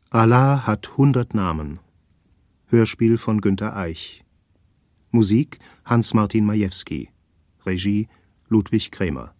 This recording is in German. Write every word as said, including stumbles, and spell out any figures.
Allah hat hundert Namen. Hörspiel von Günter Eich. Musik Hans Martin Majewski. Regie Ludwig Cremer.